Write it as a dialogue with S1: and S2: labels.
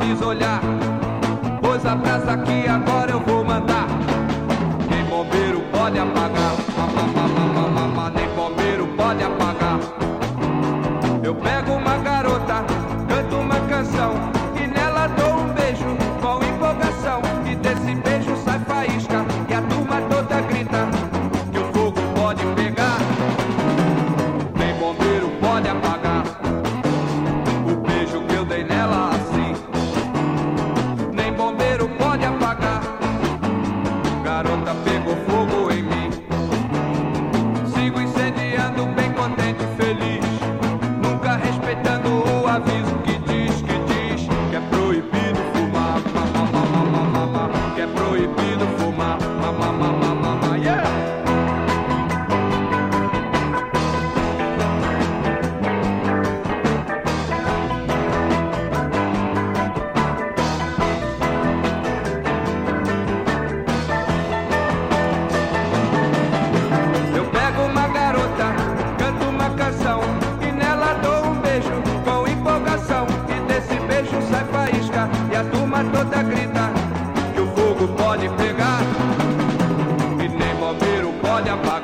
S1: avisa olhar, pois a brasa aqui agora eu vou mandar. Nem bombeiro pode apagar, nem bombeiro pode apagar. Eu pego uma garota, canto uma canção e nela dou um beijo com empolgação. E desse beijo sai faísca e a turma toda grita que o fogo pode pegar. Nem bombeiro pode apagar o beijo que eu dei nela assim. Nem bombeiro pode apagar. Garota pegou fogo em mim. Sigo incendiando bem contente e feliz, nunca respeitando o aviso que diz que é proibido fumar, que é proibido fumar, yeah! Eu pego uma garota, canto uma canção e nela dou um beijo com empolgação. E desse beijo sai faísca e a turma toda grita que o fogo pode pegar. E nem bombeiro pode apagar.